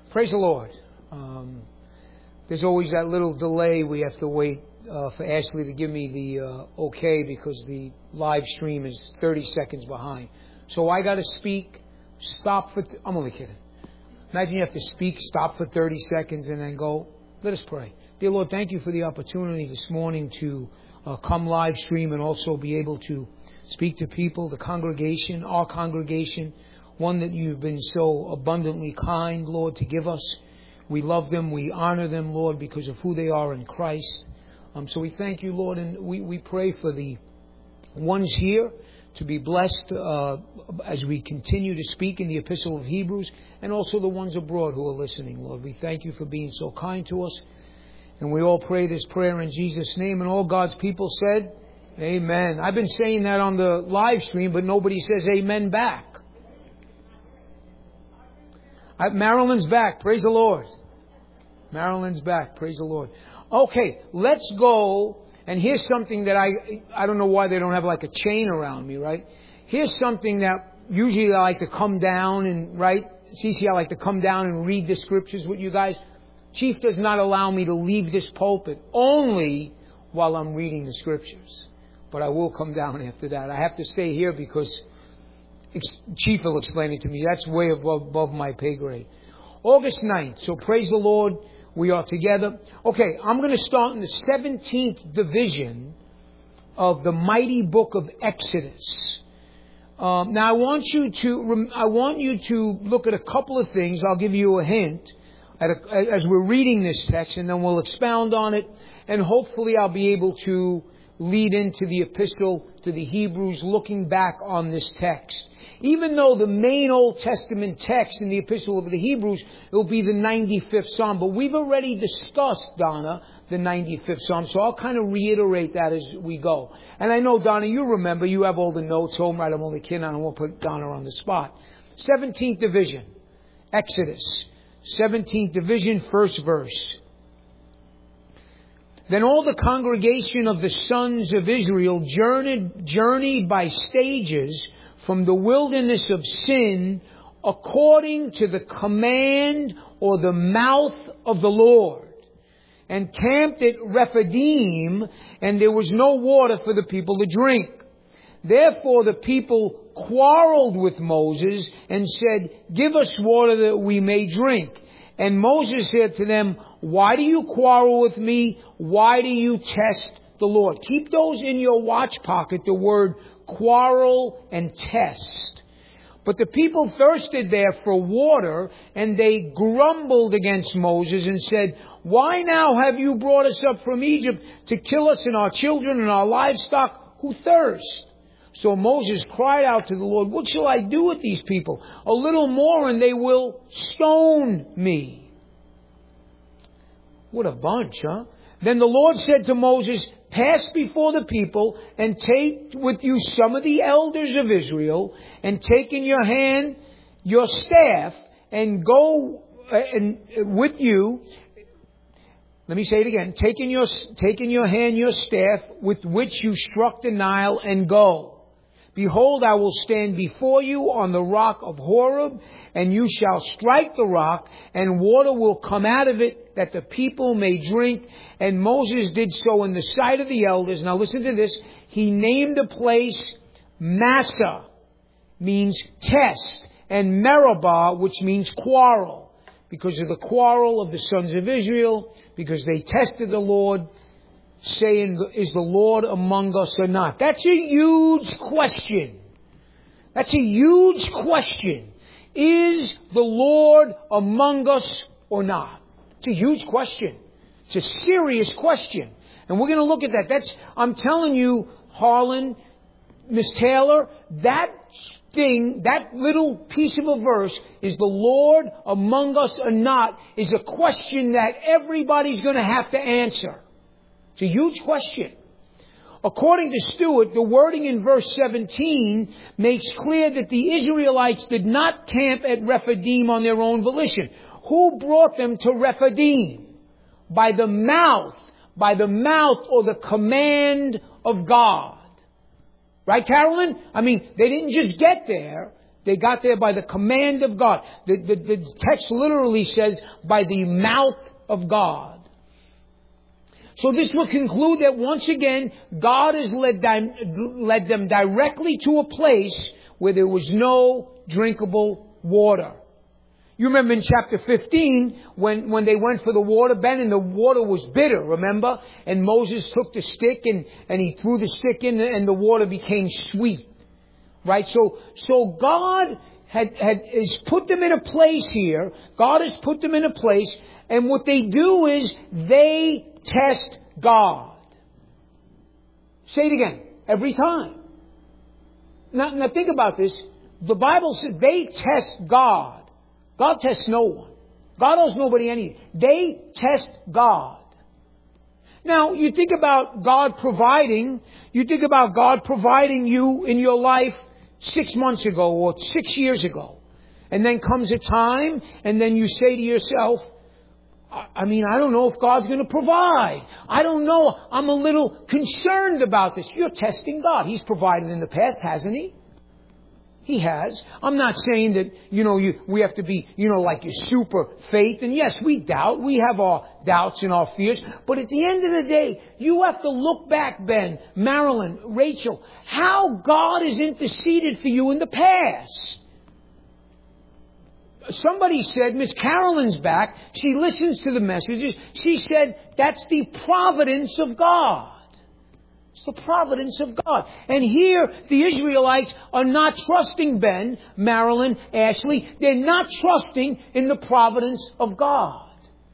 Praise the Lord. There's always that little delay. We have to wait for Ashley to give me the okay because the live stream is 30 seconds behind. So I got to speak, stop for... I'm only kidding. Imagine you have to speak, stop for 30 seconds, and then go. Let us pray. Dear Lord, thank you for the opportunity this morning to come live stream and also be able to speak to people, the congregation, our congregation, one that you've been so abundantly kind, Lord, to give us. We love them. We honor them, Lord, because of who they are in Christ. So we thank you, Lord, and we pray for the ones here to be blessed as we continue to speak in the Epistle of Hebrews, and also the ones abroad who are listening, Lord. We thank you for being so kind to us. And we all pray this prayer in Jesus' name. And all God's people said, Amen. I've been saying that on the live stream, but nobody says amen back. Marilyn's back. Praise the Lord. Marilyn's back. Praise the Lord. Okay, let's go. And here's something that I don't know why they don't have like a chain around me, right? Here's something that usually I like to come down and, right? Cece, I like to come down and read the scriptures with you guys. Chief does not allow me to leave this pulpit only while I'm reading the scriptures. But I will come down after that. I have to stay here because Chief will explain it to me. That's way above my pay grade. August 9th. So praise the Lord. We are together. Okay, I'm going to start in the 17th division of the mighty book of Exodus. Now I want you to look at a couple of things. I'll give you a hint as we're reading this text, and then we'll expound on it, and hopefully I'll be able to lead into the epistle to the Hebrews, looking back on this text. Even though the main Old Testament text in the epistle of the Hebrews will be the 95th Psalm, but we've already discussed, Donna, the 95th Psalm, so I'll kind of reiterate that as we go. And I know, Donna, you remember, you have all the notes home, right? I'm only kidding, I don't want to put Donna on the spot. 17th division, Exodus. 17th division, first verse. Then all the congregation of the sons of Israel journeyed by stages from the wilderness of Sin according to the command or the mouth of the Lord, and camped at Rephidim, and there was no water for the people to drink. Therefore the people quarreled with Moses and said, "Give us water that we may drink." And Moses said to them, "Why do you quarrel with me? Why do you test the Lord?" Keep those in your watch pocket, the word quarrel and test. But the people thirsted there for water, and they grumbled against Moses and said, "Why now have you brought us up from Egypt to kill us and our children and our livestock who thirst?" So Moses cried out to the Lord, "What shall I do with these people? A little more and they will stone me." What a bunch, huh? Then the Lord said to Moses, "Pass before the people and take with you some of the elders of Israel, and take in your hand your staff and go with you." Let me say it again. Take in your hand your staff with which you struck the Nile, and go. Behold, I will stand before you on the rock of Horeb, and you shall strike the rock, and water will come out of it, that the people may drink. And Moses did so in the sight of the elders. Now listen to this. He named the place Massah, means test, and Meribah, which means quarrel, because of the quarrel of the sons of Israel, because they tested the Lord, saying, "Is the Lord among us or not?" That's a huge question. That's a huge question. Is the Lord among us or not? It's a huge question. It's a serious question. And we're going to look at that. I'm telling you, Harlan, Miss Taylor, that little piece of a verse, is the Lord among us or not, is a question that everybody's going to have to answer. It's a huge question. According to Stewart, the wording in verse 17 makes clear that the Israelites did not camp at Rephidim on their own volition. Who brought them to Rephidim? By the mouth or the command of God. Right, Carolyn? I mean, they didn't just get there. They got there by the command of God. The text literally says, by the mouth of God. So this will conclude that once again, God has led them directly to a place where there was no drinkable water. You remember in chapter 15, when they went for the water, Ben, and the water was bitter, remember? And Moses took the stick and he threw the stick in and the water became sweet. Right? So God has put them in a place here. God has put them in a place, and what they do is they test God. Say it again. Every time. Now think about this. The Bible says they test God. God tests no one. God owes nobody anything. They test God. Now, you think about God providing. You think about God providing you in your life 6 months ago or 6 years ago. And then comes a time, and then you say to yourself, I don't know if God's going to provide. I don't know. I'm a little concerned about this. You're testing God. He's provided in the past, hasn't He? He has. I'm not saying that, we have to be, like your super faith. And yes, we doubt. We have our doubts and our fears. But at the end of the day, you have to look back, Ben, Marilyn, Rachel, how God has interceded for you in the past. Somebody said, Miss Carolyn's back. She listens to the messages. She said, that's the providence of God. It's the providence of God. And here, the Israelites are not trusting Ben, Marilyn, Ashley. They're not trusting in the providence of God.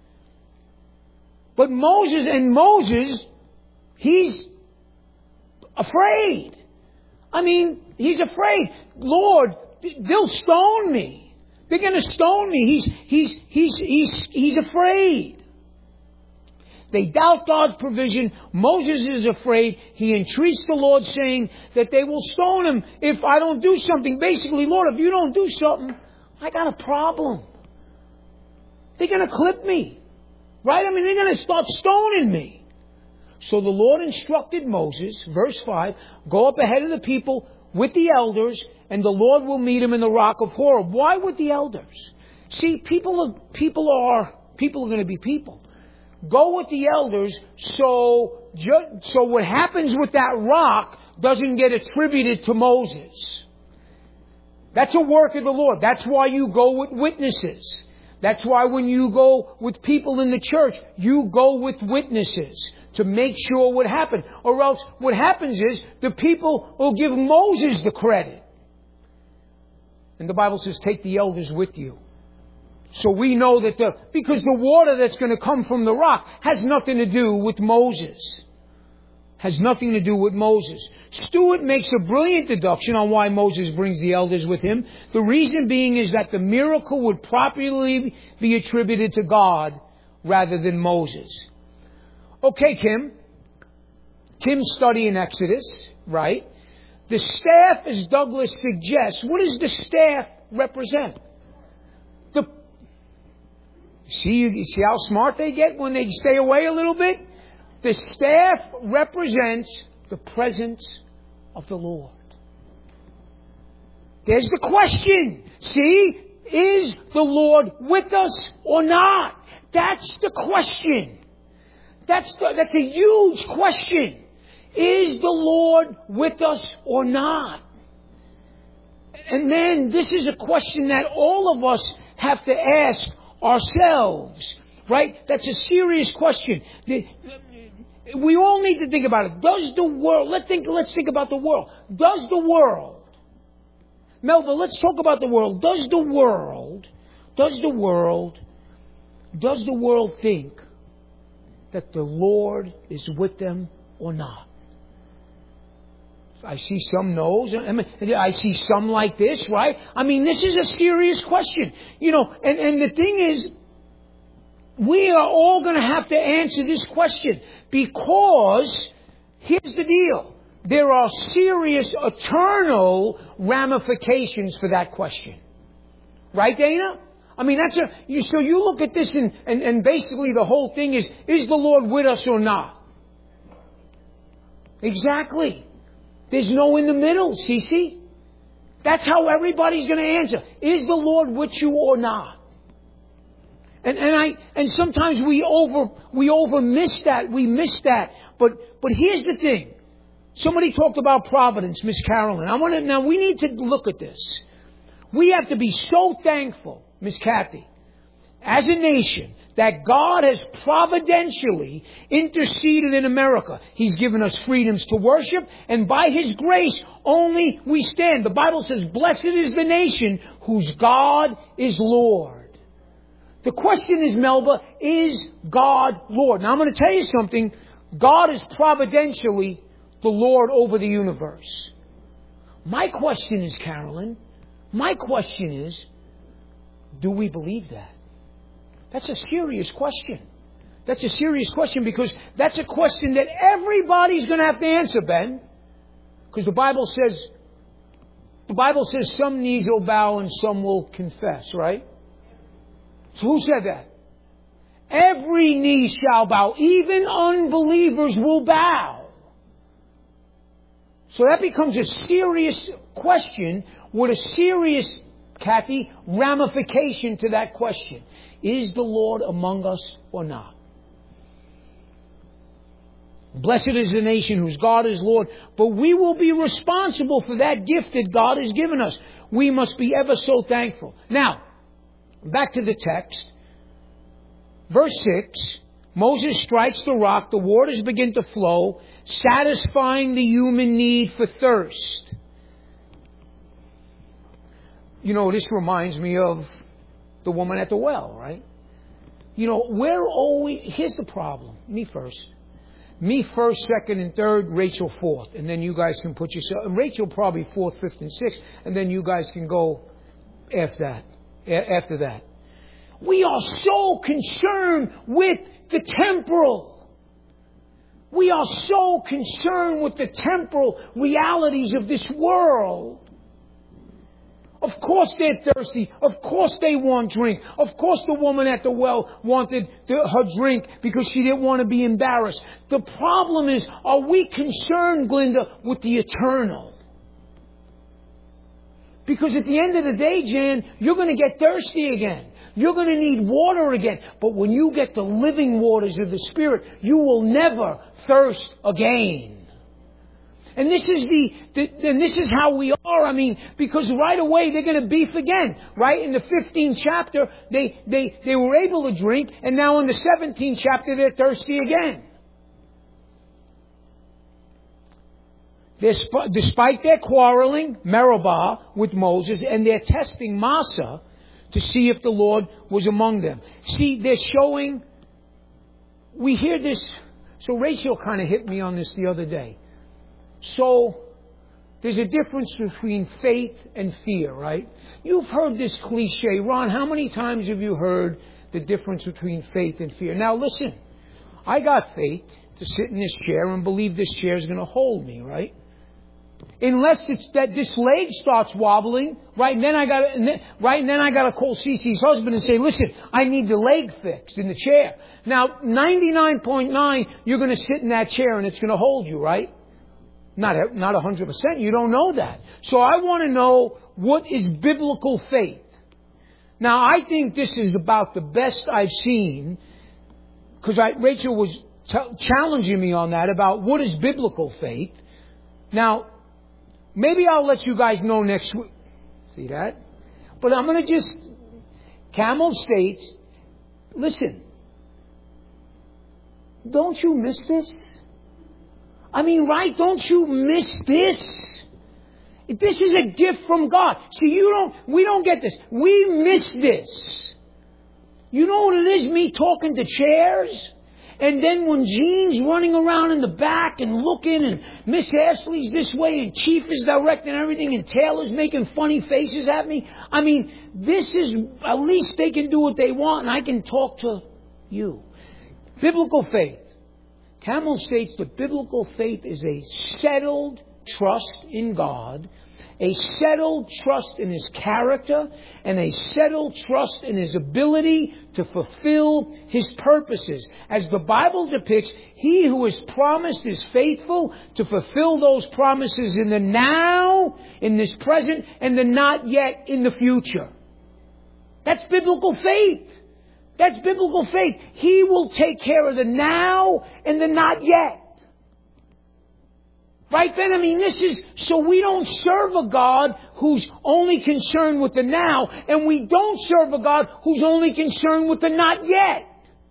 But Moses, he's afraid. He's afraid. Lord, they'll stone me. They're going to stone me. He's afraid. They doubt God's provision. Moses is afraid. He entreats the Lord, saying that they will stone him if I don't do something. Basically, Lord, if you don't do something, I got a problem. They're going to clip me. Right? They're going to start stoning me. So the Lord instructed Moses, verse 5, go up ahead of the people with the elders, and the Lord will meet him in the rock of Horeb. Why with the elders? See, people are going to be people. Go with the elders so what happens with that rock doesn't get attributed to Moses. That's a work of the Lord. That's why you go with witnesses. That's why when you go with people in the church, you go with witnesses to make sure what happened. Or else what happens is the people will give Moses the credit. And the Bible says, take the elders with you. So we know that because the water that's going to come from the rock has nothing to do with Moses. Has nothing to do with Moses. Stewart makes a brilliant deduction on why Moses brings the elders with him. The reason being is that the miracle would properly be attributed to God rather than Moses. Okay, Kim. Kim's studying Exodus, right? The staff, as Douglas suggests, what does the staff represent? See how smart they get when they stay away a little bit? The staff represents the presence of the Lord. There's the question. See, is the Lord with us or not? That's the question. That's a huge question. Is the Lord with us or not? And then this is a question that all of us have to ask ourselves, right? That's a serious question. We all need to think about it. Does the world, let's think about the world. Does the world, Melville, let's talk about the world. Does the world think that the Lord is with them or not? I see some no's. I see some like this, right? This is a serious question. And the thing is, we are all going to have to answer this question because here's the deal. There are serious eternal ramifications for that question. Right, Dana? So you look at this and basically the whole thing is the Lord with us or not? Exactly. There's no in the middle, Cece. That's how everybody's going to answer. Is the Lord with you or not? And sometimes we miss that. We miss that. But here's the thing. Somebody talked about providence, Miss Carolyn. Now we need to look at this. We have to be so thankful, Miss Kathy, as a nation, that God has providentially interceded in America. He's given us freedoms to worship, and by His grace only we stand. The Bible says, blessed is the nation whose God is Lord. The question is, Melba, is God Lord? Now I'm going to tell you something. God is providentially the Lord over the universe. My question is, Carolyn, do we believe that? That's a serious question. That's a serious question because that's a question that everybody's going to have to answer, Ben. Because the Bible says some knees will bow and some will confess, right? So who said that? Every knee shall bow. Even unbelievers will bow. So that becomes a serious question with a serious, Kathy, ramification to that question. Is the Lord among us or not? Blessed is the nation whose God is Lord, but we will be responsible for that gift that God has given us. We must be ever so thankful. Now, back to the text. Verse 6, Moses strikes the rock, the waters begin to flow, satisfying the human need for thirst. You know, this reminds me of the woman at the well, right? You know, here's the problem. Me first, second, and third. Rachel fourth. And then you guys can put yourself... And Rachel probably fourth, fifth, and sixth. And then you guys can go after that. We are so concerned with the temporal. We are so concerned with the temporal realities of this world. Of course they're thirsty. Of course they want drink. Of course the woman at the well wanted her drink because she didn't want to be embarrassed. The problem is, are we concerned, Glinda, with the eternal? Because at the end of the day, Jan, you're going to get thirsty again. You're going to need water again. But when you get the living waters of the Spirit, you will never thirst again. And this is how we are. I mean, because right away they're going to beef again. Right? In the 15th chapter, they were able to drink. And now in the 17th chapter, they're thirsty again. Despite their quarreling, Meribah, with Moses, and their testing Massah, to see if the Lord was among them. See, they're showing... We hear this... So Rachel kind of hit me on this the other day. So, there's a difference between faith and fear, right? You've heard this cliche. Ron, how many times have you heard the difference between faith and fear? Now listen, I got faith to sit in this chair and believe this chair is going to hold me, right? Unless it's that this leg starts wobbling, right? And then I got to call Cece's husband and say, listen, I need the leg fixed in the chair. Now, 99.9, you're going to sit in that chair and it's going to hold you, right? Not 100%. You don't know that. So I want to know, what is biblical faith? Now, I think this is about the best I've seen, because Rachel was challenging me on that, about what is biblical faith. Now, maybe I'll let you guys know next week. See that? But I'm going to just... Camel states, listen, don't you miss this? I mean, right? Don't you miss this? This is a gift from God. See, we don't get this. We miss this. You know what it is, me talking to chairs? And then when Gene's running around in the back and looking, and Miss Ashley's this way, and Chief is directing everything, and Taylor's making funny faces at me. I mean, this is, at least they can do what they want, and I can talk to you. Biblical faith. Camel states that biblical faith is a settled trust in God a settled trust in His character and a settled trust in His ability to fulfill His purposes. As the Bible depicts, He who is promised is faithful to fulfill those promises in the now, in this present, and the not yet in the future. That's biblical faith. That's biblical faith. He will take care of the now and the not yet. Right then, this is, so we don't serve a God who's only concerned with the now, and we don't serve a God who's only concerned with the not yet.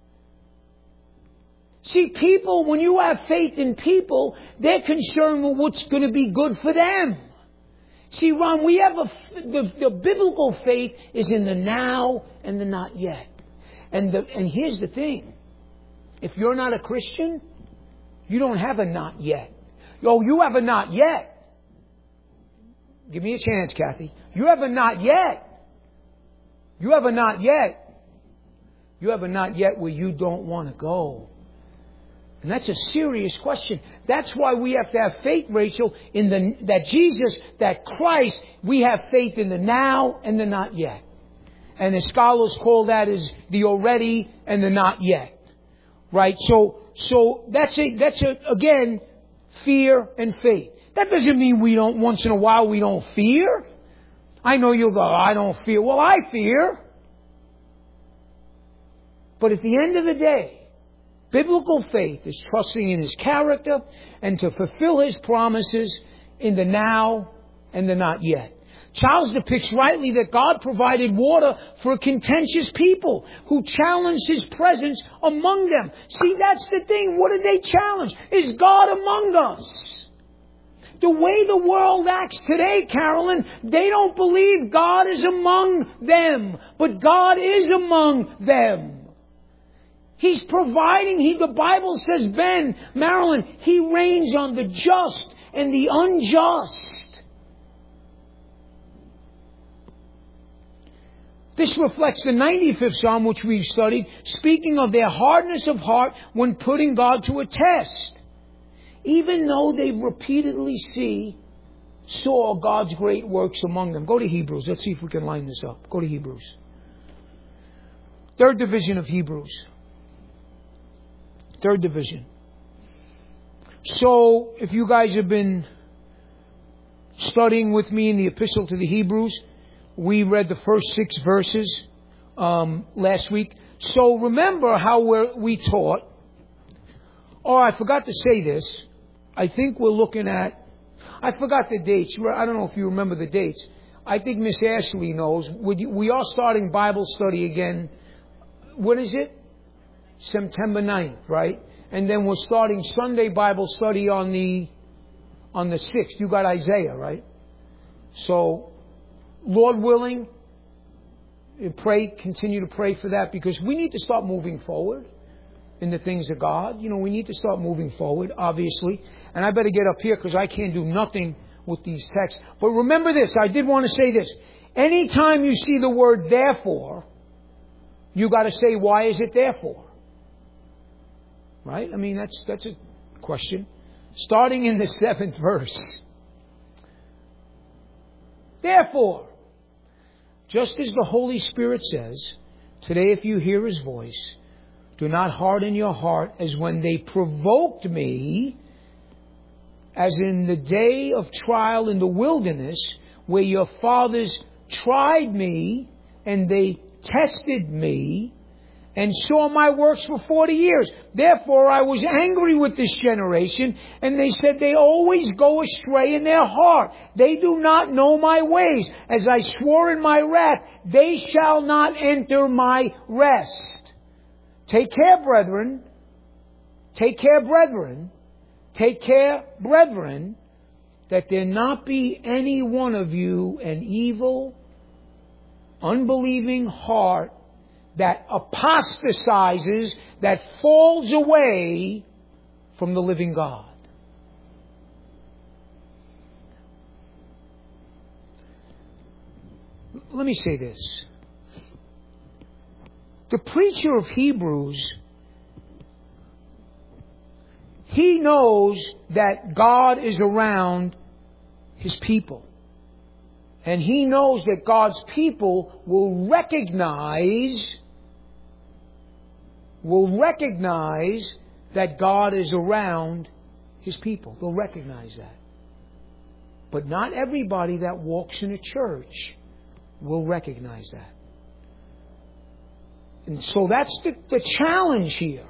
See, people, when you have faith in people, they're concerned with what's going to be good for them. See, Ron, we have the biblical faith is in the now and the not yet. And here's the thing. If you're not a Christian, you don't have a not yet. Oh, you have a not yet. Give me a chance, Kathy. You have a not yet. You have a not yet. You have a not yet where you don't want to go. And that's a serious question. That's why we have to have faith, Rachel, that Christ, we have faith in the now and the not yet. And the scholars call that as the already and the not yet. Right? So that's again, fear and faith. That doesn't mean once in a while we don't fear. I know you'll go, I don't fear. Well, I fear. But at the end of the day, biblical faith is trusting in His character and to fulfill His promises in the now and the not yet. Charles depicts rightly that God provided water for a contentious people who challenged His presence among them. See, that's the thing. What did they challenge? Is God among us? The way the world acts today, Carolyn, they don't believe God is among them. But God is among them. He's providing. The Bible says, Marilyn, He reigns on the just and the unjust. This reflects the 95th Psalm, which we've studied, speaking of their hardness of heart when putting God to a test. Even though they repeatedly saw God's great works among them. Go to Hebrews. Let's see if we can line this up. Go to Hebrews. Third division of Hebrews. Third division. So, if you guys have been studying with me in the Epistle to the Hebrews, we read the first 6 verses last week. So remember how we taught. Oh, I forgot to say this. I think we're looking at... I forgot the dates. I don't know if you remember the dates. I think Miss Ashley knows. We are starting Bible study again. What is it? September 9th, right? And then we're starting Sunday Bible study on the 6th. You got Isaiah, right? So... Lord willing, continue to pray for that, because we need to start moving forward in the things of God. We need to start moving forward, obviously. And I better get up here because I can't do nothing with these texts. But remember this, I did want to say this. Anytime you see the word therefore, you got to say, why is it therefore? Right? That's a question. Starting in the 7th verse. Therefore, just as the Holy Spirit says, today if you hear His voice, do not harden your heart as when they provoked me, as in the day of trial in the wilderness, where your fathers tried me and they tested me and saw my works for 40 years. Therefore I was angry with this generation, and they said they always go astray in their heart. They do not know my ways. As I swore in my wrath, they shall not enter my rest. Take care, brethren. Take care, brethren. Take care, brethren, that there not be any one of you an evil, unbelieving heart that apostatizes, that falls away from the living God. Let me say this. The preacher of Hebrews, he knows that God is around His people. And He knows that God's people will recognize that God is around His people. They'll recognize that. But not everybody that walks in a church will recognize that. And so that's the challenge here.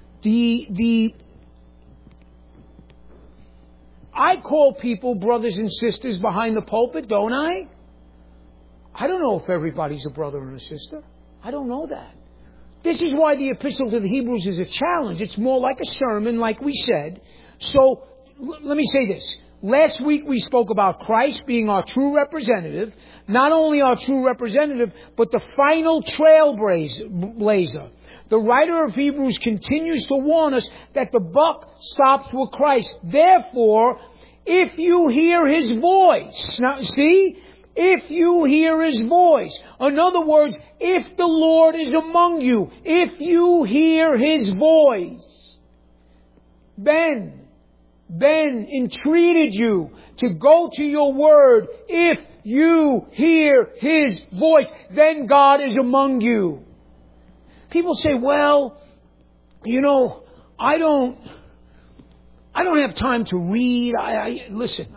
I call people brothers and sisters behind the pulpit, don't I? I don't know if everybody's a brother and a sister. I don't know that. This is why the Epistle to the Hebrews is a challenge. It's more like a sermon, like we said. So, let me say this. Last week we spoke about Christ being our true representative. Not only our true representative, but the final trailblazer. The writer of Hebrews continues to warn us that the buck stops with Christ. Therefore, if you hear His voice. Now, see? If you hear His voice. In other words, if the Lord is among you. If you hear His voice. Ben entreated you to go to your Word. If you hear His voice, then God is among you. People say, well, I don't have time to read. Listen,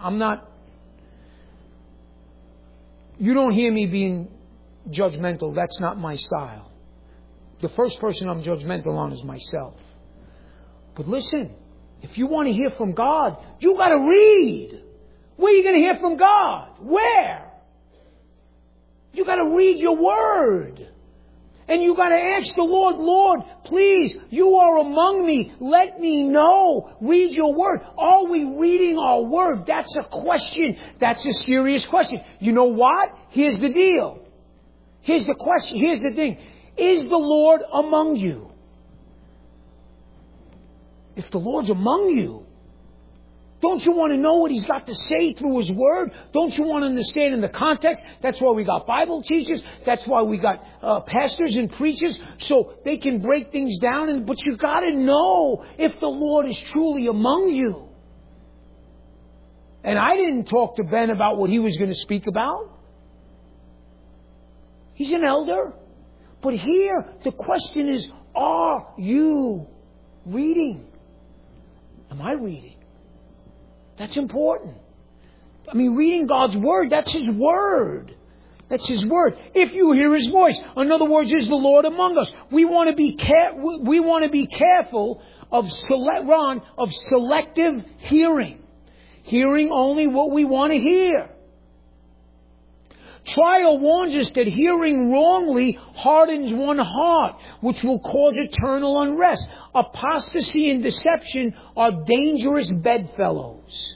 you don't hear me being judgmental. That's not my style. The first person I'm judgmental on is myself. But listen, if you want to hear from God, you got to read. Where are you going to hear from God? Where? You got to read your Word. And you got to ask the Lord, Lord, please, you are among me. Let me know. Read your Word. Are we reading our Word? That's a question. That's a serious question. You know what? Here's the deal. Here's the question. Here's the thing. Is the Lord among you? If the Lord's among you, don't you want to know what He's got to say through His Word? Don't you want to understand in the context? That's why we got Bible teachers. That's why we got pastors and preachers, so they can break things down. But you got to know if the Lord is truly among you. And I didn't talk to Ben about what he was going to speak about. He's an elder. But here, the question is, are you reading? Am I reading? That's important. I mean, reading God's Word, that's His Word. That's His Word. If you hear His voice. In other words, is the Lord among us? We want to be careful of selective hearing. Hearing only what we want to hear. Trial warns us that hearing wrongly hardens one heart, which will cause eternal unrest. Apostasy and deception are dangerous bedfellows.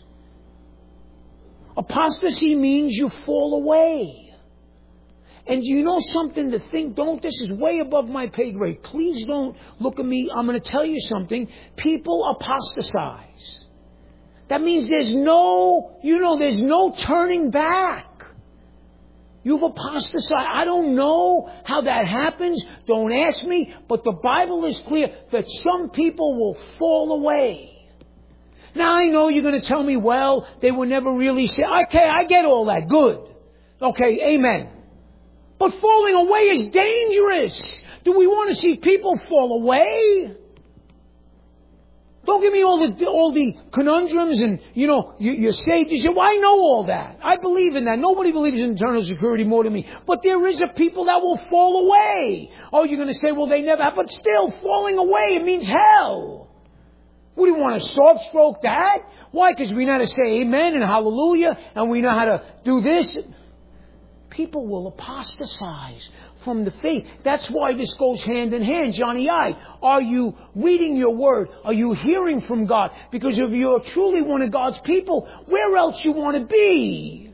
Apostasy means you fall away. And you know something to think, this is way above my pay grade. Please don't look at me. I'm going to tell you something. People apostatize. That means there's no turning back. You've apostatized. I don't know how that happens. Don't ask me. But the Bible is clear that some people will fall away. Now I know you're going to tell me, well, they were never really saved. Okay, I get all that. Good. Okay, amen. But falling away is dangerous. Do we want to see people fall away? Don't give me all the conundrums and, you're saved. You say, well, I know all that. I believe in that. Nobody believes in eternal security more than me. But there is a people that will fall away. Oh, you're going to say, well, they never have. But still, falling away, it means hell. What do you want to soft stroke that? Why? Because we know how to say amen and hallelujah, and we know how to do this. People will apostatize from the faith. That's why this goes hand in hand, Johnny I. Are you reading your Word? Are you hearing from God? Because if you're truly one of God's people, where else you want to be?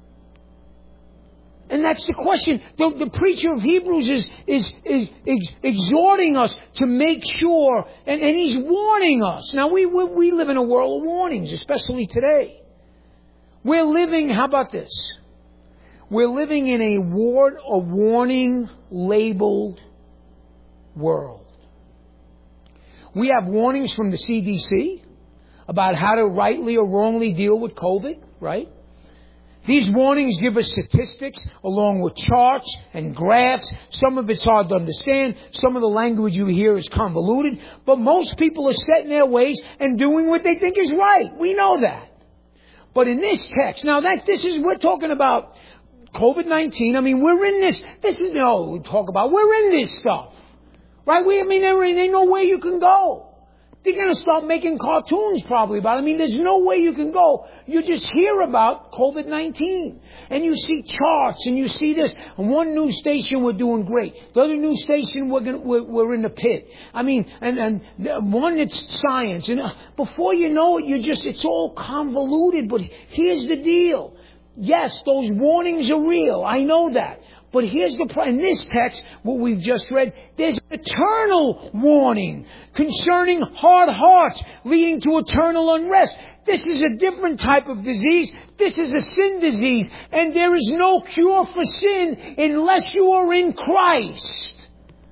And that's the question. The preacher of Hebrews is exhorting us to make sure, and he's warning us. Now we live in a world of warnings, especially today. We're living, how about this? We're living in a warning labeled world. We have warnings from the CDC about how to rightly or wrongly deal with COVID, right? These warnings give us statistics along with charts and graphs. Some of it's hard to understand. Some of the language you hear is convoluted. But most people are set in their ways and doing what they think is right. We know that. But in this text, now we're talking about COVID-19. I mean, we're in this. We're in this stuff. Right? There ain't no way you can go. They're going to start making cartoons probably about it. I mean, there's no way you can go. You just hear about COVID-19. And you see charts and you see this. And one news station, we're doing great. The other news station, we're in the pit. I mean, and one, it's science. And before you know it, it's all convoluted. But here's the deal. Yes, those warnings are real. I know that. But here's the problem. In this text, what we've just read, there's an eternal warning concerning hard hearts leading to eternal unrest. This is a different type of disease. This is a sin disease. And there is no cure for sin unless you are in Christ.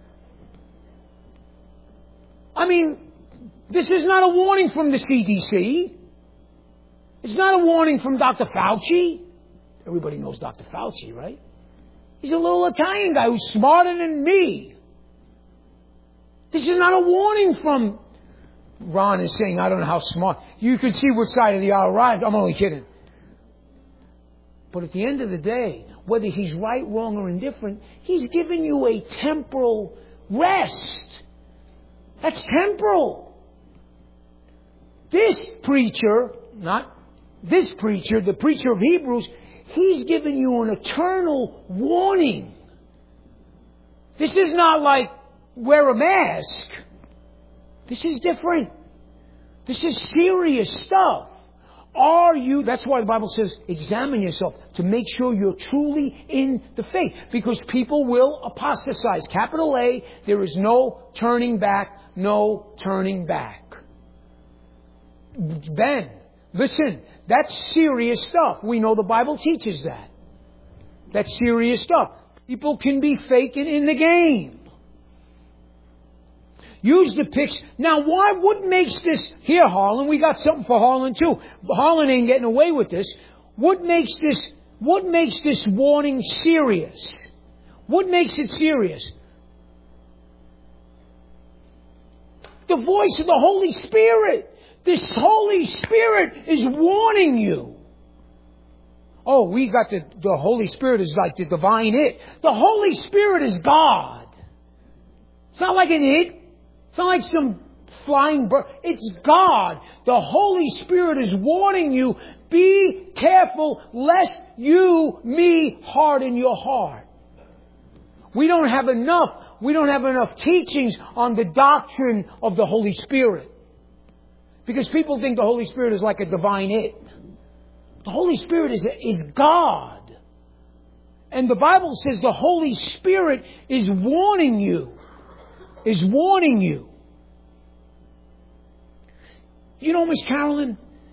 I mean, this is not a warning from the CDC. It's not a warning from Dr. Fauci. Everybody knows Dr. Fauci, right? He's a little Italian guy who's smarter than me. This is not a warning from... Ron is saying, I don't know how smart. You can see which side of the aisle right. I'm only kidding. But at the end of the day, whether he's right, wrong, or indifferent, he's giving you a temporal rest. That's temporal. This preacher, the preacher of Hebrews, he's giving you an eternal warning. This is not like wear a mask. This is different. This is serious stuff. That's why the Bible says, examine yourself to make sure you're truly in the faith. Because people will apostatize. Capital A, there is no turning back, no turning back. Ben, listen, that's serious stuff. We know the Bible teaches that. That's serious stuff. People can be faking in the game. Use the pics. Now, what makes this... Here, Harlan, we got something for Harlan too. Harlan ain't getting away with this. What makes this warning serious? What makes it serious? The voice of the Holy Spirit. This Holy Spirit is warning you. Oh, we got the Holy Spirit is like the divine it. The Holy Spirit is God. It's not like an it. It's not like some flying bird. It's God. The Holy Spirit is warning you, be careful lest me harden your heart. We don't have enough teachings on the doctrine of the Holy Spirit. Because people think the Holy Spirit is like a divine it. The Holy Spirit is God. And the Bible says the Holy Spirit is warning you. Is warning you. You know, Miss Carolyn,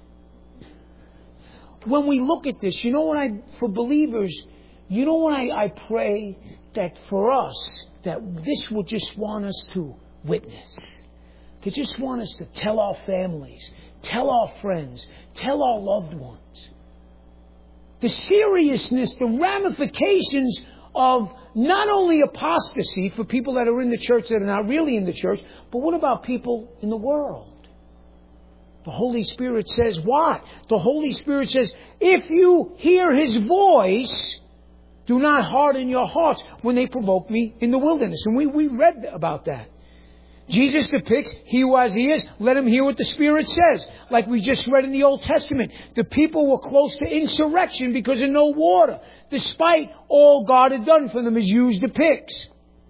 when we look at this, for believers, I pray that for us, that this will just want us to witness. To just want us to tell our families, tell our friends, tell our loved ones. The seriousness, the ramifications of not only apostasy for people that are in the church that are not really in the church, but what about people in the world? The Holy Spirit says what? The Holy Spirit says, if you hear His voice, do not harden your hearts when they provoke me in the wilderness. And we read about that. Jesus depicts, he who has ears, let him hear what the Spirit says. Like we just read in the Old Testament. The people were close to insurrection because of no water. Despite all God had done for them, as Hughes depicts.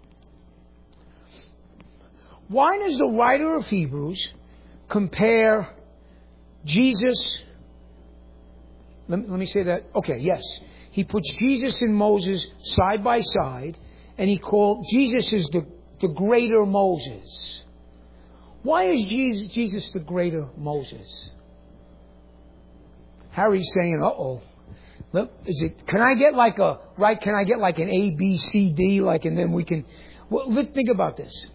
Why does the writer of Hebrews compare Jesus... Let me say that. Okay, yes. He puts Jesus and Moses side by side. And he called... Jesus is the greater Moses. Why is Jesus the greater Moses? Harry's saying, uh-oh. Can I get like an A, B, C, D, and then we can... Well, think about this.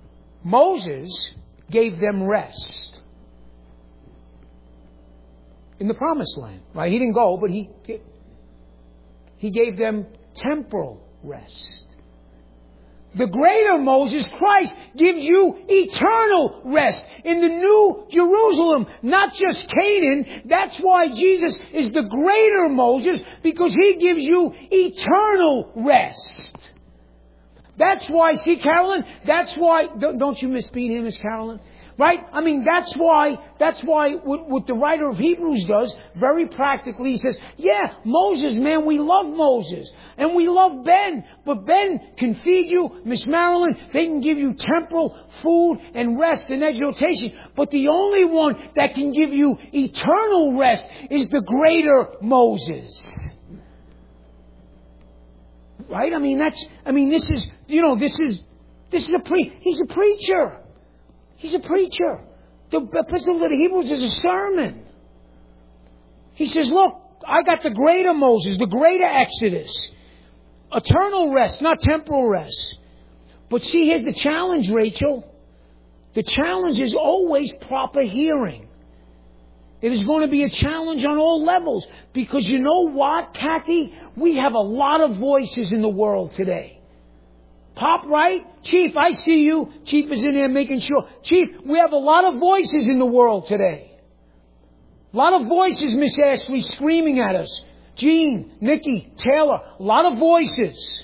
Moses gave them rest. in the promised land, right? He didn't go, but He gave them temporal rest. The greater Moses, Christ, gives you eternal rest in the New Jerusalem, not just Canaan. That's why Jesus is the greater Moses, because He gives you eternal rest. That's why, see, Carolyn, that's why, don't you miss being here, Miss Carolyn? Right? I mean, that's why what the writer of Hebrews does, very practically, he says, yeah, Moses, man, we love Moses. And we love Ben. But Ben can feed you, Miss Marilyn, they can give you temporal food and rest and exhortation. But the only one that can give you eternal rest is the greater Moses. Right? This is he's a preacher. He's a preacher. The Epistle to the Hebrews is a sermon. He says, look, I got the greater Moses, the greater Exodus. Eternal rest, not temporal rest. But see, here's the challenge, Rachel. The challenge is always proper hearing. It is going to be a challenge on all levels. Because you know what, Kathy? We have a lot of voices in the world today. Pop, right? Chief, I see you. Chief is in there making sure. Chief, we have a lot of voices in the world today. A lot of voices, Miss Ashley, screaming at us. Jean, Nikki, Taylor, a lot of voices.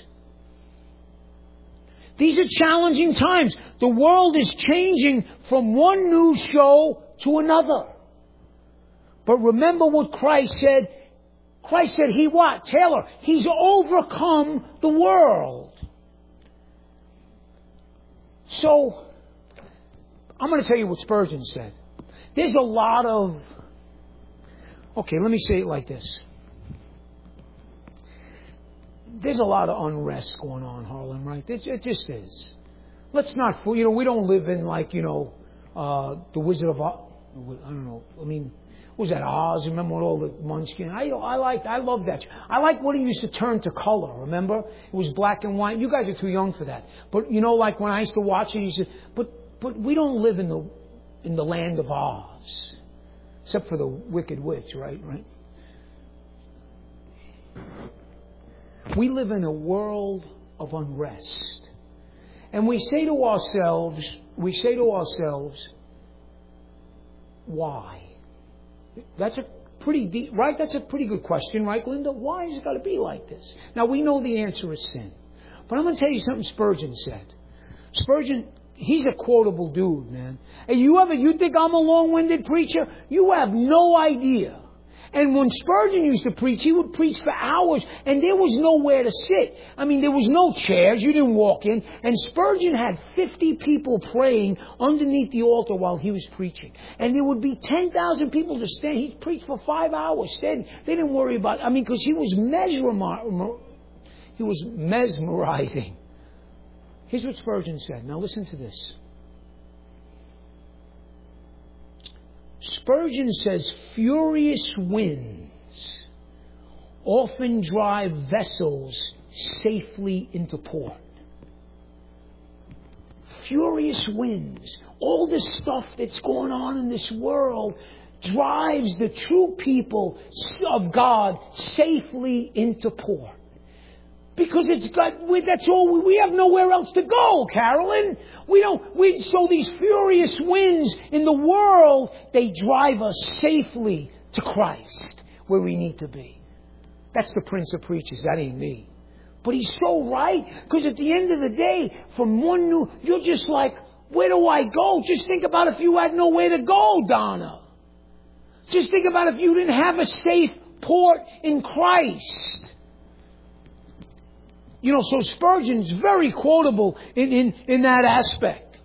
These are challenging times. The world is changing from one news show to another. But remember what Christ said. Christ said, He what? Taylor, He's overcome the world. So, I'm going to tell you what Spurgeon said. There's a lot of... Okay, let me say it like this. There's a lot of unrest going on, Harlan, right? It just is. Let's not fool. We don't live in the Wizard of Oz. I don't know. What was that, Oz? Remember all the munchkin? I love that. I like when he used to turn to color, remember? It was black and white. You guys are too young for that. But, like when I used to watch it, he said, but we don't live in the land of Oz. Except for the Wicked Witch, right? We live in a world of unrest. And we say to ourselves, why? That's a pretty deep, right? That's a pretty good question, right, Linda? Why has it got to be like this? Now, we know the answer is sin. But I'm going to tell you something Spurgeon said. Spurgeon, he's a quotable dude, man. And you think I'm a long-winded preacher? You have no idea. And when Spurgeon used to preach, he would preach for hours, and there was nowhere to sit. There was no chairs. You didn't walk in. And Spurgeon had 50 people praying underneath the altar while he was preaching. And there would be 10,000 people to stand. He preached for 5 hours standing. They didn't worry about it. Because he was mesmerizing. Here's what Spurgeon said. Now listen to this. Spurgeon says, furious winds often drive vessels safely into port. Furious winds. All this stuff that's going on in this world drives the true people of God safely into port. Because that's all, we have nowhere else to go, Carolyn. So these furious winds in the world, they drive us safely to Christ, where we need to be. That's the Prince of Preachers, that ain't me. But he's so right, because at the end of the day, you're just like, where do I go? Just think about if you had nowhere to go, Donna. Just think about if you didn't have a safe port in Christ. So Spurgeon's very quotable in that aspect.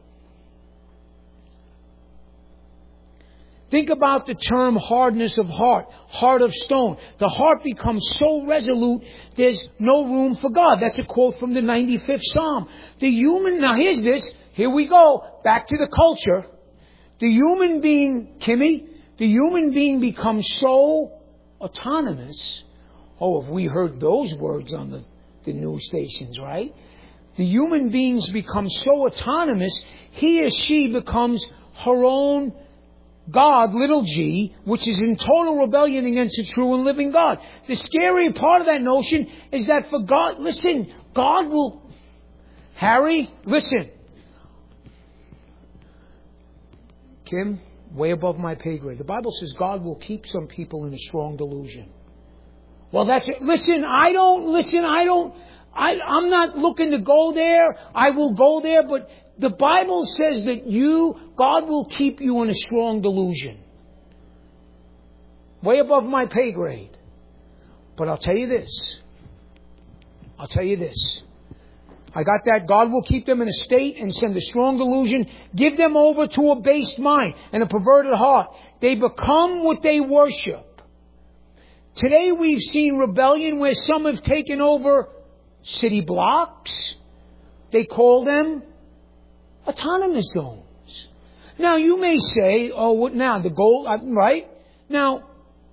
Think about the term hardness of heart of stone. The heart becomes so resolute, there's no room for God. That's a quote from the 95th Psalm. Now here's this. Here we go. Back to the culture. The human being, Kimmy, becomes so autonomous. Oh, have we heard those words on the news stations, right? The human beings become so autonomous, he or she becomes her own God, little g, which is in total rebellion against the true and living God. The scary part of that notion is that for God, listen, God will... Harry, listen. Kim, way above my pay grade. The Bible says God will keep some people in a strong delusion. Well, that's it. I'm not looking to go there. I will go there, but the Bible says that God will keep you in a strong delusion. Way above my pay grade. But I'll tell you this. I got that. God will keep them in a state and send a strong delusion. Give them over to a based mind and a perverted heart. They become what they worship. Today we've seen rebellion where some have taken over city blocks. They call them autonomous zones. Now you may say, oh, what now? The goal, right? Now,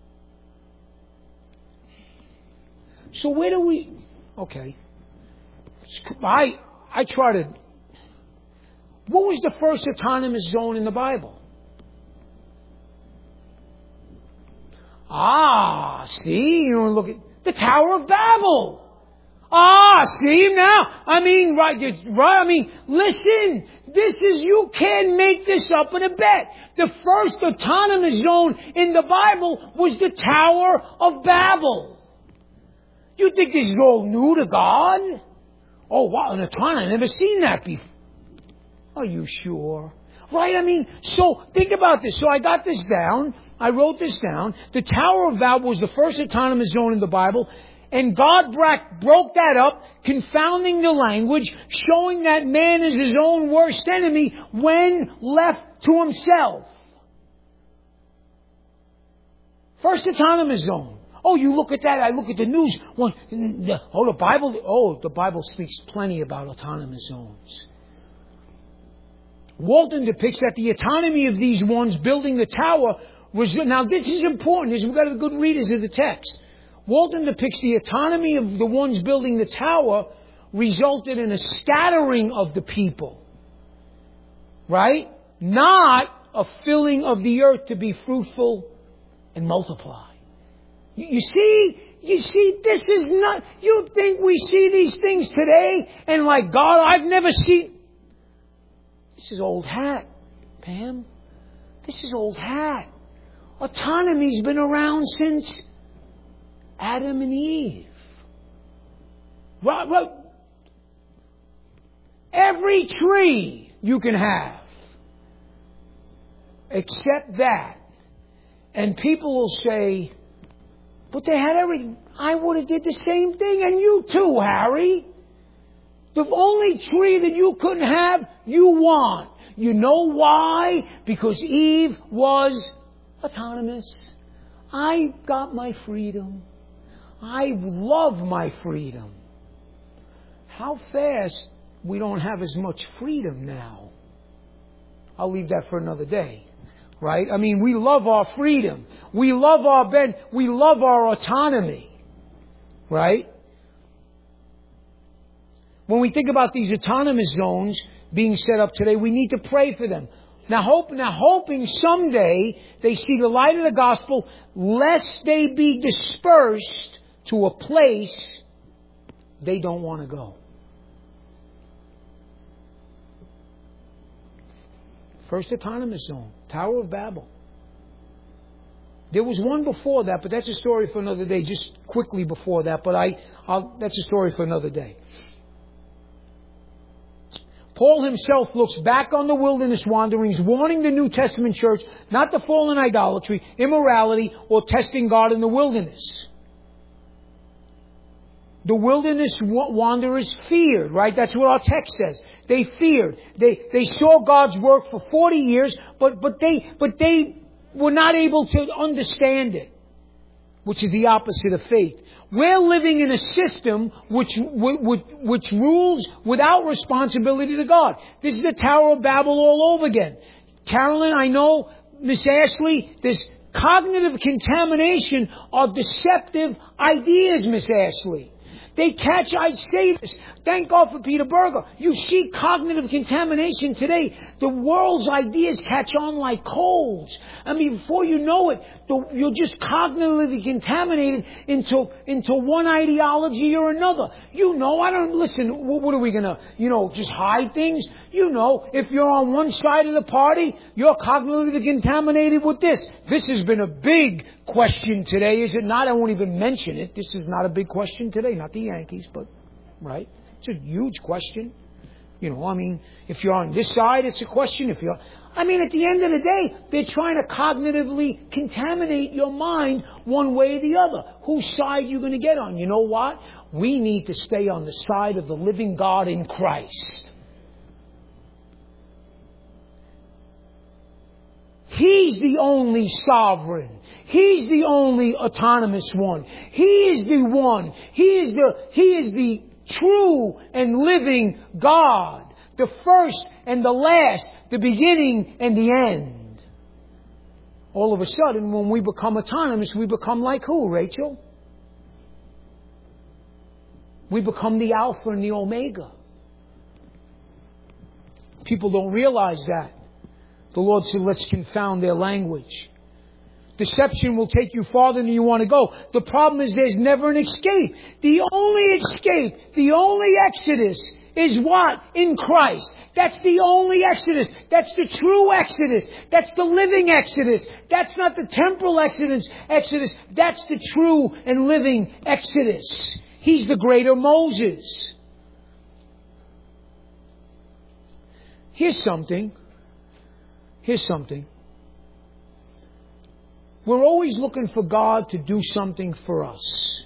so where do we, okay. I try to, what was the first autonomous zone in the Bible? See, you know, look at the Tower of Babel. See now? Listen, you can't make this up in a bet. The first autonomous zone in the Bible was the Tower of Babel. You think this is all new to God? Oh, wow, an autonomous, I've never seen that before. Are you sure? Right? So think about this. So I got this down. I wrote this down. The Tower of Babel was the first autonomous zone in the Bible. And God broke that up, confounding the language, showing that man is his own worst enemy when left to himself. First autonomous zone. Oh, you look at that. I look at the news. The Bible speaks plenty about autonomous zones. Walton depicts that the autonomy of these ones building the tower was... Now, this is important. We've got to be good readers of the text. Walton depicts the autonomy of the ones building the tower resulted in a scattering of the people. Right? Not a filling of the earth to be fruitful and multiply. You see, this is not... You think we see these things today and like, God, I've never seen... This is old hat, Pam. This is old hat. Autonomy's been around since Adam and Eve. Well, every tree you can have. Except that. And people will say, but they had everything. I would have did the same thing. And you too, Harry. The only tree that you couldn't have, you want. You know why? Because Eve was autonomous. I got my freedom. I love my freedom. How fast we don't have as much freedom now. I'll leave that for another day. Right? We love our freedom. We love we love our autonomy. Right? When we think about these autonomous zones being set up today, we need to pray for them. Now hoping someday they see the light of the gospel, lest they be dispersed to a place they don't want to go. First autonomous zone, Tower of Babel. There was one before that, but that's a story for another day. Just quickly before that, but that's a story for another day. Paul himself looks back on the wilderness wanderings, warning the New Testament church not to fall in idolatry, immorality, or testing God in the wilderness. The wilderness wanderers feared, right? That's what our text says. They feared. They saw God's work for 40 years, but they were not able to understand it, which is the opposite of faith. We're living in a system which rules without responsibility to God. This is the Tower of Babel all over again. Carolyn, I know, Miss Ashley, there's cognitive contamination of deceptive ideas, Miss Ashley. I say this. Thank God for Peter Berger. You see cognitive contamination today. The world's ideas catch on like colds. I mean, before you know it, you're just cognitively contaminated into one ideology or another. Listen, what are we gonna, just hide things? If you're on one side of the party, you're cognitively contaminated with this. This has been a big question today, is it not? I won't even mention it. This is not a big question today, not the Yankees, but, right? It's a huge question. If you're on this side, it's a question. At the end of the day, they're trying to cognitively contaminate your mind one way or the other. Whose side are you going to get on? You know what? We need to stay on the side of the living God in Christ. He's the only sovereign. He's the only autonomous one. He is the one. He is the true and living God. The first and the last. The beginning and the end. All of a sudden, when we become autonomous, we become like who, Rachel? We become the Alpha and the Omega. People don't realize that. The Lord said, let's confound their language. Deception will take you farther than you want to go. The problem is there's never an escape. The only escape, the only exodus is what? In Christ. That's the only exodus. That's the true exodus. That's the living exodus. That's not the temporal exodus. That's the true and living exodus. He's the greater Moses. Here's something. We're always looking for God to do something for us.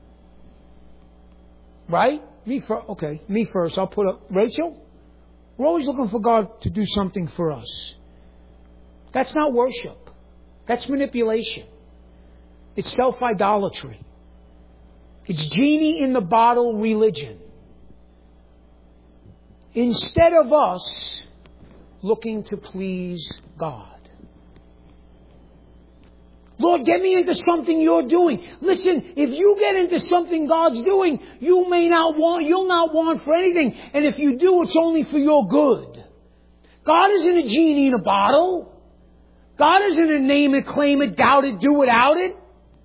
Right? Me first. I'll put up Rachel. We're always looking for God to do something for us. That's not worship. That's manipulation. It's self-idolatry. It's genie in the bottle religion. Instead of us looking to please God. Lord, get me into something you're doing. Listen, if you get into something God's doing, you'll not want for anything. And if you do, it's only for your good. God isn't a genie in a bottle. God isn't a name it, claim it, doubt it, do without it.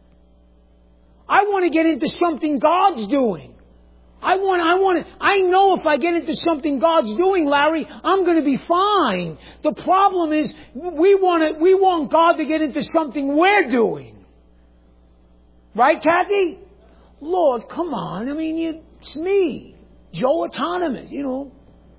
I want to get into something God's doing. I know if I get into something God's doing, Larry, I'm going to be fine. The problem is we want God to get into something we're doing. Right, Kathy? Lord, come on. It's me. Joe Autonomous, You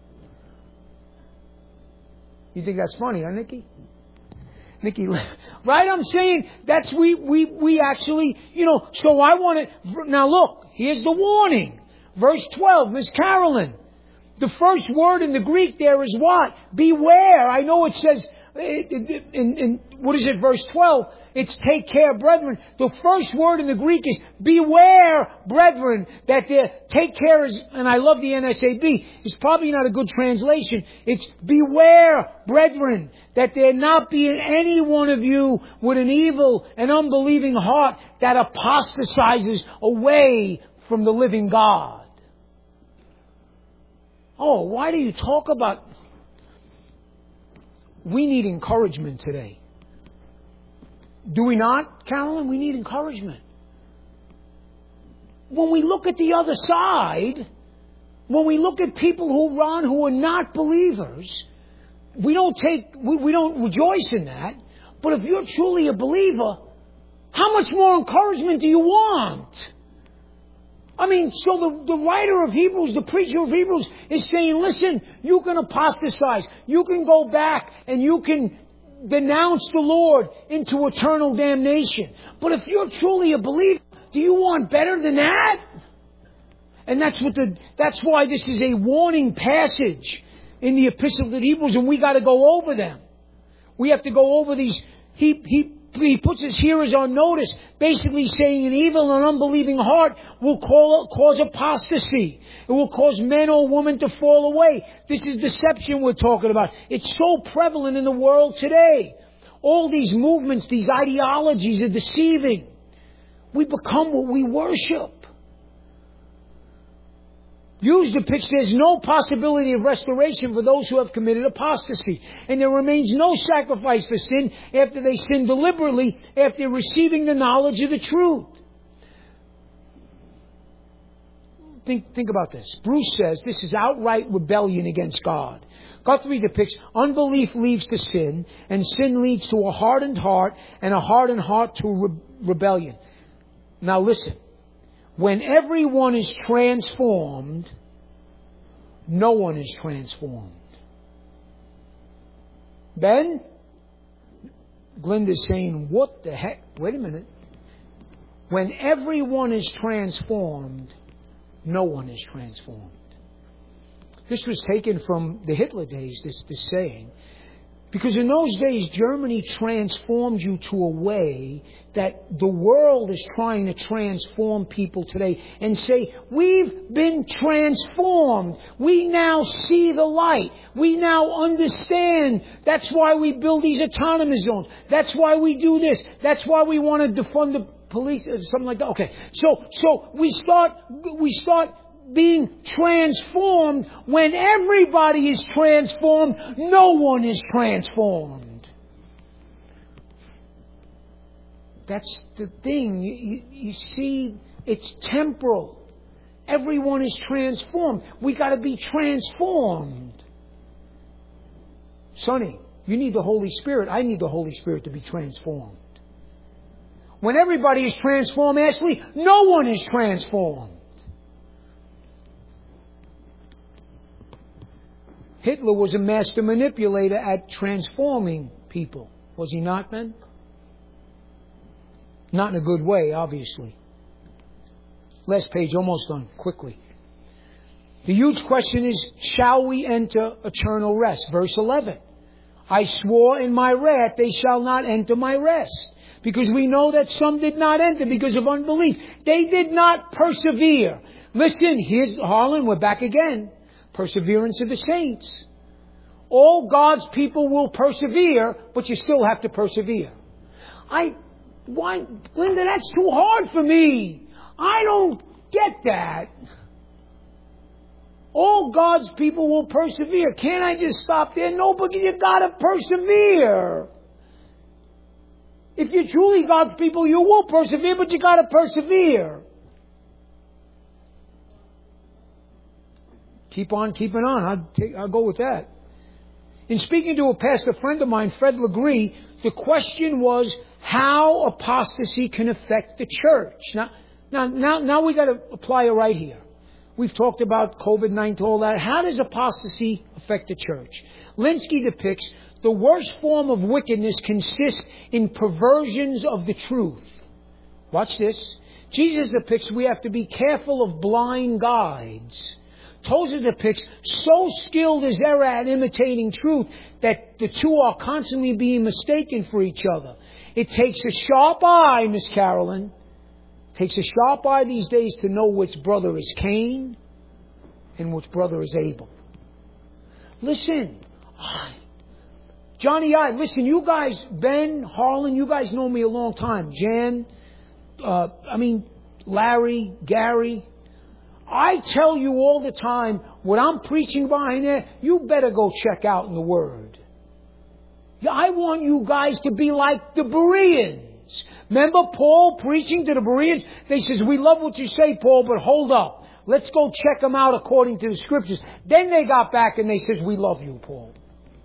think that's funny, huh, Nikki? Nikki, right? I'm saying that's we actually, so I want to, now look, here's the warning. Verse 12, Miss Carolyn. The first word in the Greek there is what? Beware. I know it says, in what is it, verse 12? It's take care, brethren. The first word in the Greek is beware, brethren. That take care is, and I love the NSAB, it's probably not a good translation. It's beware, brethren, that there not be in any one of you with an evil and unbelieving heart that apostatizes away from the living God. Oh, why do you talk about... We need encouragement today. Do we not, Carolyn? We need encouragement. When we look at the other side, when we look at people who are not believers, we don't rejoice in that. But if you're truly a believer, how much more encouragement do you want? So the writer of Hebrews, the preacher of Hebrews is saying, listen, you can apostatize. You can go back and you can denounce the Lord into eternal damnation. But if you're truly a believer, do you want better than that? And that's why this is a warning passage in the Epistle to the Hebrews, and we got to go over them. We have to go over these. He puts his hearers on notice, basically saying an evil and unbelieving heart will cause apostasy. It will cause men or women to fall away. This is deception we're talking about. It's so prevalent in the world today. All these movements, these ideologies are deceiving. We become what we worship. Hughes depicts there's no possibility of restoration for those who have committed apostasy. And there remains no sacrifice for sin after they sin deliberately, after receiving the knowledge of the truth. Think about this. Bruce says this is outright rebellion against God. Guthrie depicts unbelief leads to sin, and sin leads to a hardened heart, and a hardened heart to rebellion. Now listen. When everyone is transformed, no one is transformed. Ben? Glinda's saying, what the heck? Wait a minute. When everyone is transformed, no one is transformed. This was taken from the Hitler days, this saying. Because in those days, Germany transformed you to a way that the world is trying to transform people today and say, we've been transformed. We now see the light. We now understand. That's why we build these autonomous zones. That's why we do this. That's why we want to defund the police, something like that. Okay. So we start being transformed. When everybody is transformed, no one is transformed. That's the thing. You see, it's temporal. Everyone is transformed. We got to be transformed. Sonny, you need the Holy Spirit. I need the Holy Spirit to be transformed. When everybody is transformed, Ashley, no one is transformed. Hitler was a master manipulator at transforming people. Was he not, Ben? Not in a good way, obviously. Last page, almost done, quickly. The huge question is, shall we enter eternal rest? Verse 11. I swore in my wrath, they shall not enter my rest. Because we know that some did not enter because of unbelief. They did not persevere. Listen, here's Harlan, we're back again. Perseverance of the saints. All God's people will persevere, but you still have to persevere. Why, Linda, that's too hard for me. I don't get that. All God's people will persevere. Can't I just stop there? No, but you gotta persevere. If you're truly God's people, you will persevere, but you gotta persevere. Keep on keeping on. I'll go with that. In speaking to a pastor friend of mine, Fred Legree, the question was how apostasy can affect the church. Now we got to apply it right here. We've talked about COVID-19, all that. How does apostasy affect the church? Linsky depicts the worst form of wickedness consists in perversions of the truth. Watch this. Jesus depicts we have to be careful of blind guides. Tozer depicts so skilled is error at imitating truth that the two are constantly being mistaken for each other. It takes a sharp eye, Miss Carolyn. It takes a sharp eye these days to know which brother is Cain and which brother is Abel. Listen. Johnny I, listen, you guys, Ben, Harlan, you guys know me a long time. Jan, Larry, Gary. I tell you all the time, what I'm preaching behind there, you better go check out in the Word. I want you guys to be like the Bereans. Remember Paul preaching to the Bereans? They says, we love what you say, Paul, but hold up. Let's go check them out according to the Scriptures. Then they got back and they says, we love you, Paul.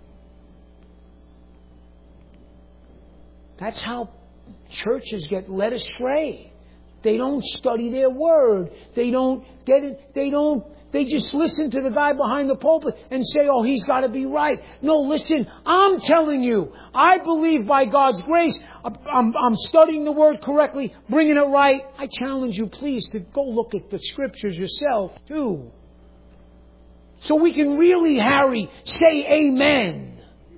That's how churches get led astray. They don't study their word. They don't get it. They just listen to the guy behind the pulpit and say, oh, he's got to be right. No, listen, I'm telling you, I believe by God's grace, I'm studying the word correctly, bringing it right. I challenge you, please, to go look at the Scriptures yourself, too. So we can really, Harry, say amen.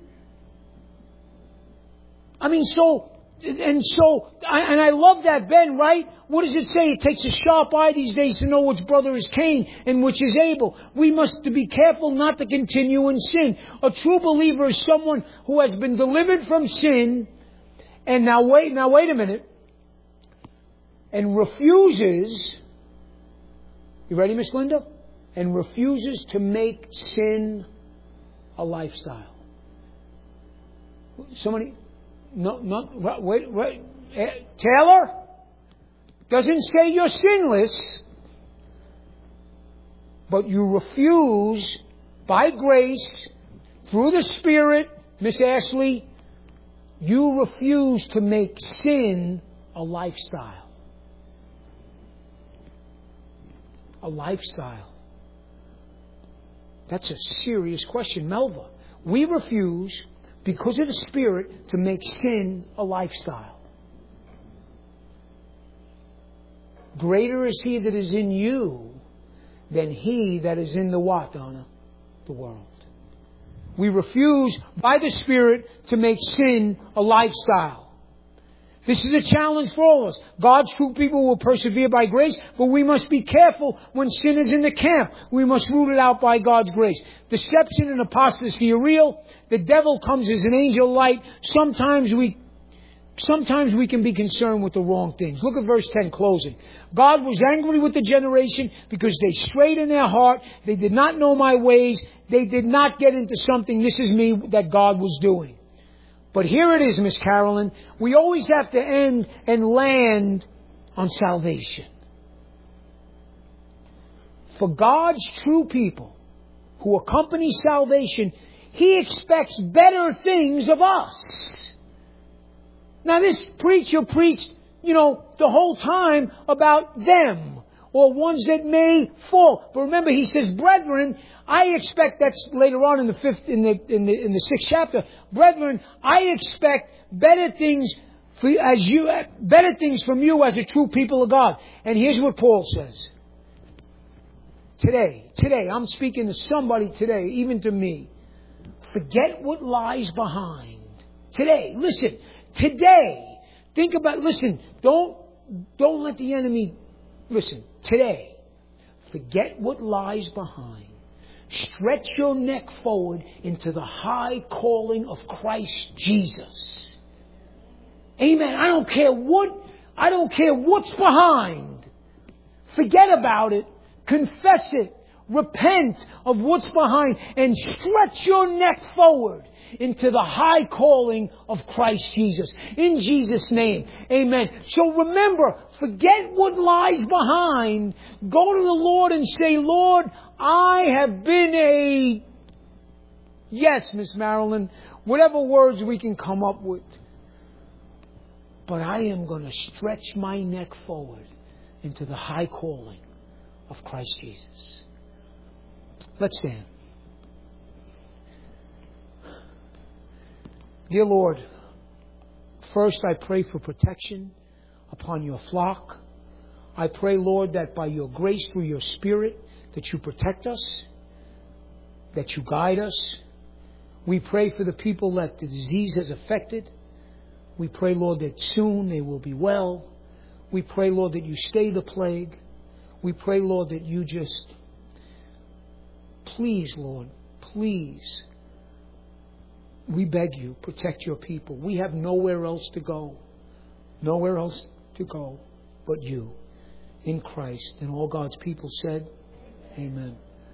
And I love that, Ben, right? What does it say? It takes a sharp eye these days to know which brother is Cain and which is Abel. We must be careful not to continue in sin. A true believer is someone who has been delivered from sin and now wait a minute, and refuses, you ready, Miss Linda? and refuses to make sin a lifestyle. Somebody, wait, Taylor, doesn't say you're sinless, but you refuse, by grace, through the Spirit, Miss Ashley, you refuse to make sin a lifestyle. A lifestyle. That's a serious question, Melva. We refuse, because of the Spirit, to make sin a lifestyle. Greater is He that is in you than he that is in the what, Donna? The world. We refuse, by the Spirit, to make sin a lifestyle. This is a challenge for all of us. God's true people will persevere by grace, but we must be careful when sin is in the camp. We must root it out by God's grace. Deception and apostasy are real. The devil comes as an angel of light. Sometimes we can be concerned with the wrong things. Look at verse 10, closing. God was angry with the generation because they strayed in their heart. They did not know my ways. They did not get into something, this is me, that God was doing. But here it is, Miss Carolyn. We always have to end and land on salvation. For God's true people who accompany salvation, He expects better things of us. Now this preacher preached, the whole time about them or ones that may fall. But remember, he says, brethren, I expect, that's later on in the sixth chapter. Brethren, I expect better things from you as a true people of God. And here's what Paul says. Today, I'm speaking to somebody today, even to me. Forget what lies behind. Today, listen. Today, think about, listen, don't let the enemy, listen, today, forget what lies behind. Stretch your neck forward into the high calling of Christ Jesus. Amen. I don't care what's behind. Forget about it. Confess it. Repent of what's behind and stretch your neck forward into the high calling of Christ Jesus. In Jesus' name. Amen. So remember, forget what lies behind. Go to the Lord and say, Lord, I have been yes, Miss Marilyn, whatever words we can come up with. But I am going to stretch my neck forward into the high calling of Christ Jesus. Let's stand. Dear Lord, first I pray for protection upon your flock. I pray, Lord, that by your grace through your Spirit, that you protect us, that you guide us. We pray for the people that the disease has affected. We pray, Lord, that soon they will be well. We pray, Lord, that you stay the plague. We pray, Lord, that you just, please, Lord, please, we beg you, protect your people. We have nowhere else to go. Nowhere else to go but you in Christ. And all God's people said, amen.